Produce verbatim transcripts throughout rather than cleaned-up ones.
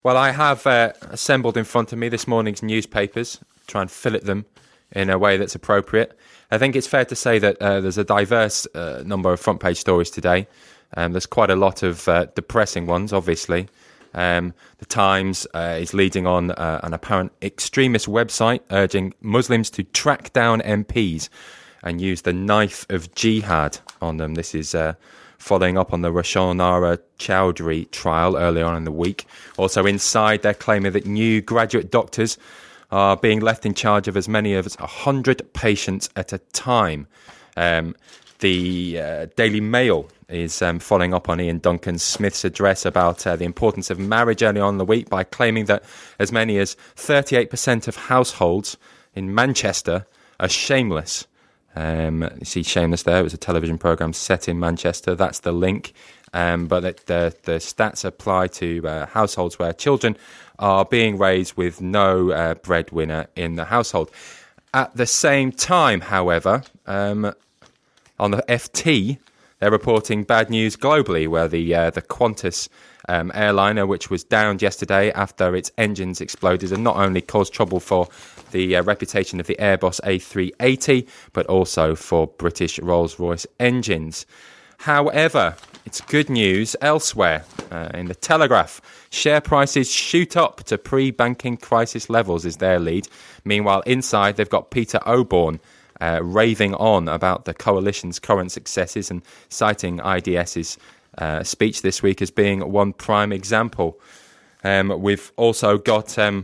Well, I have uh, assembled in front of me this morning's newspapers, try and fillet them in a way that's appropriate. I think it's fair to say that uh, there's a diverse uh, number of front-page stories today. Um, there's quite a lot of uh, depressing ones, obviously. Um, the Times uh, is leading on uh, an apparent extremist website urging Muslims to track down M Ps and use the knife of jihad on them. This is uh, following up on the Roshana Chowdhury trial earlier on in the week. Also inside, they're claiming that new graduate doctors are being left in charge of as many as one hundred patients at a time. Um, the uh, Daily Mail is um, following up on Ian Duncan Smith's address about uh, the importance of marriage early on in the week by claiming that as many as thirty-eight percent of households in Manchester are shameless. Um, you see Shameless there. It was a television programme set in Manchester. That's the link. Um, but the, the, the stats apply to uh, households where children are being raised with no uh, breadwinner in the household. At the same time, however, um, on the F T, they're reporting bad news globally, where the uh, the Qantas um, airliner, which was downed yesterday after its engines exploded, and not only caused trouble for the uh, reputation of the Airbus A three eighty, but also for British Rolls-Royce engines. However, it's good news elsewhere. Uh, in the Telegraph, share prices shoot up to pre-banking crisis levels is their lead. Meanwhile, inside, they've got Peter Oborne uh, raving on about the coalition's current successes and citing IDS's uh, speech this week as being one prime example. Um, we've also got Um,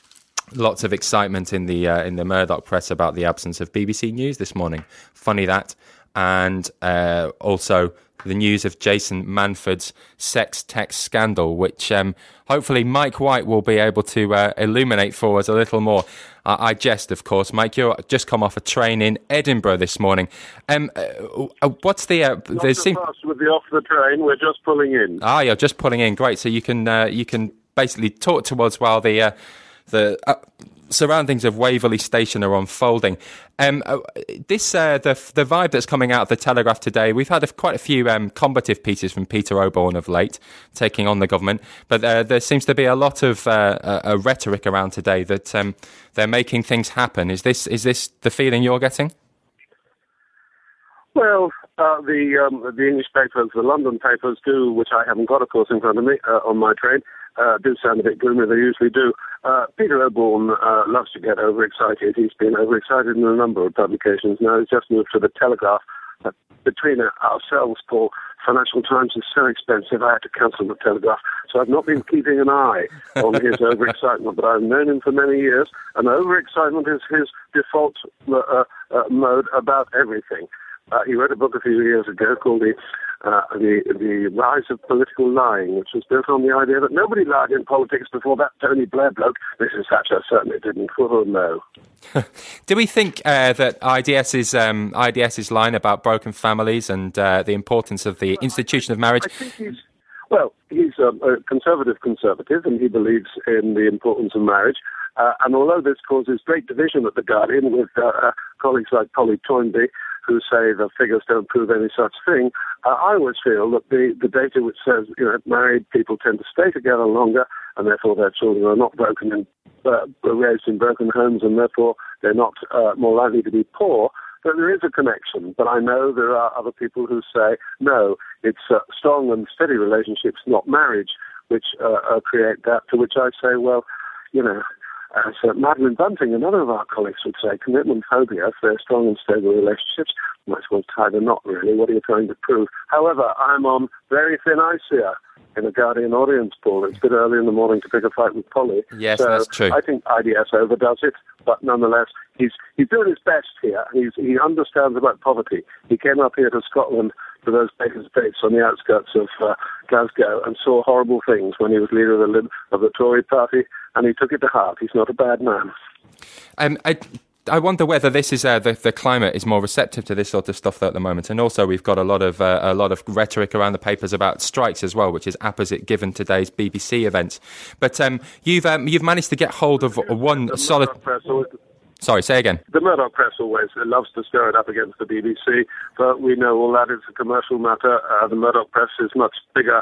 Lots of excitement in the uh, in the Murdoch press about the absence of B B C News this morning. Funny that. And uh, also the news of Jason Manford's sex text scandal, which um, hopefully Mike White will be able to uh, illuminate for us a little more. Uh, I jest, of course. Mike, you're just come off a train in Edinburgh this morning. Um, uh, what's the... Uh, Not so seem- fast with the off the train. We're just pulling in. Ah, you're just pulling in. Great. So you can uh, you can basically talk to us while the... Uh, The uh, surroundings of Waverley Station are unfolding. Um, uh, this uh, the the vibe that's coming out of the Telegraph today. We've had a, quite a few um, combative pieces from Peter Oborne of late, taking on the government. But uh, there seems to be a lot of uh, a, a rhetoric around today that um, they're making things happen. Is this is this the feeling you're getting? Well, uh, the um, the English papers, the London papers do, which I haven't got, of course, in front of me uh, on my train. Uh, do sound a bit gloomy, they usually do. Uh, Peter Oborne uh, loves to get overexcited. He's been overexcited in a number of publications now. He's just moved to the Telegraph. Uh, between ourselves, Paul, Financial Times is so expensive, I had to cancel the Telegraph. So I've not been keeping an eye on his overexcitement, but I've known him for many years, and overexcitement is his default uh, uh, mode about everything. Uh, he wrote a book a few years ago called the, uh, the the Rise of Political Lying, which was built on the idea that nobody lied in politics before that Tony Blair bloke. Missus Thatcher certainly didn't. Oh, no. Do we think uh, that IDS's um, IDS's line about broken families and uh, the importance of the well, institution of marriage? I think he's well, he's um, a conservative conservative, and he believes in the importance of marriage. Uh, and although this causes great division at The Guardian with uh, uh, colleagues like Polly Toynbee, who say the figures don't prove any such thing, uh, I always feel that the, the data which says, you know, married people tend to stay together longer, and therefore their children are not broken in, uh, raised in broken homes, and therefore they're not uh, more likely to be poor, that there is a connection. But I know there are other people who say, no, it's uh, strong and steady relationships, not marriage, which uh, uh, create that, to which I say, well, you know, as uh, Madeline Bunting, another of our colleagues, would say, commitment phobia, if they're strong and stable relationships, might as well tie the knot, really. What are you trying to prove? However, I'm on very thin ice here in a Guardian audience, Paul. It's a bit early in the morning to pick a fight with Polly. Yes, so that's true. I think I D S overdoes it, but nonetheless, he's he's doing his best here. He's, he understands about poverty. He came up here to Scotland to those Baker's Bates on the outskirts of uh, Glasgow and saw horrible things when he was leader of the, Lib- of the Tory party, and he took it to heart. He's not a bad man. Um, I, I wonder whether this is uh, the, the climate is more receptive to this sort of stuff at the moment, and also we've got a lot of uh, a lot of rhetoric around the papers about strikes as well, which is apposite given today's B B C events. But um, you've um, you've managed to get hold of one the solid. Always, Sorry, say again. The Murdoch press always loves to stir it up against the B B C, but we know all that it's a commercial matter. Uh, the Murdoch press is much bigger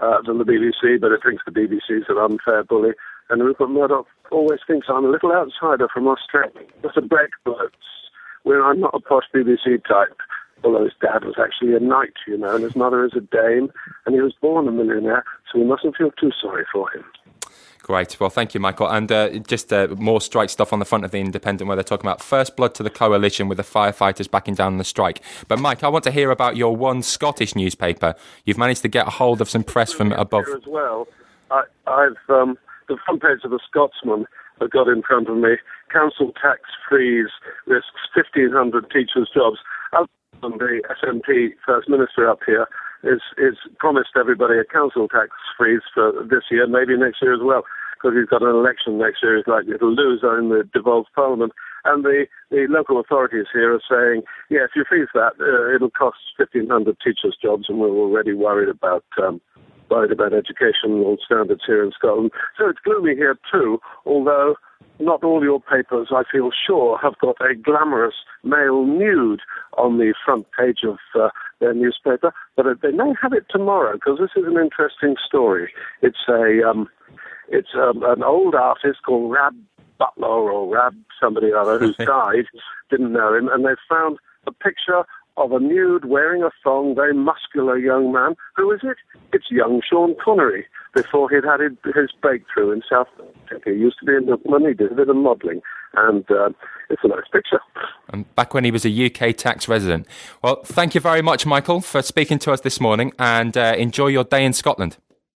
uh, than the B B C, but it thinks the B B C is an unfair bully. And Rupert Murdoch always thinks I'm a little outsider from Australia. Just a break blokes, where I'm not a posh B B C type. Although his dad was actually a knight, you know, and his mother is a dame, and he was born a millionaire, so we mustn't feel too sorry for him. Great. Well, thank you, Michael. And uh, just uh, more strike stuff on the front of the Independent, where they're talking about first blood to the coalition with the firefighters backing down on the strike. But, Mike, I want to hear about your one Scottish newspaper. You've managed to get a hold of some press from above. Here as well, I, I've um, the front page of the Scotsman I've got in front of me. Council tax freeze risks fifteen hundred teachers' jobs. And the S N P First Minister up here is, is promised everybody a council tax freeze for this year, maybe next year as well, because he's got an election next year. He's likely to lose in the devolved parliament. And the, the local authorities here are saying, yeah, if you freeze that, uh, it'll cost fifteen hundred teachers' jobs, and we're already worried about um, worried about educational standards here in Scotland. So it's gloomy here too, although not all your papers, I feel sure, have got a glamorous male nude on the front page of uh, their newspaper, but they may have it tomorrow, because this is an interesting story. It's a um, it's um, an old artist called Rab Butler, or Rab somebody or other, who's died, didn't know him, and they've found a picture of a nude, wearing a thong, very muscular young man. Who is it? It's young Sean Connery, before he'd had his breakthrough in South Africa. He used to be in the money, he did a bit of modelling, and uh, it's a nice picture. And back when he was a U K tax resident. Well, thank you very much, Michael, for speaking to us this morning, and uh, enjoy your day in Scotland.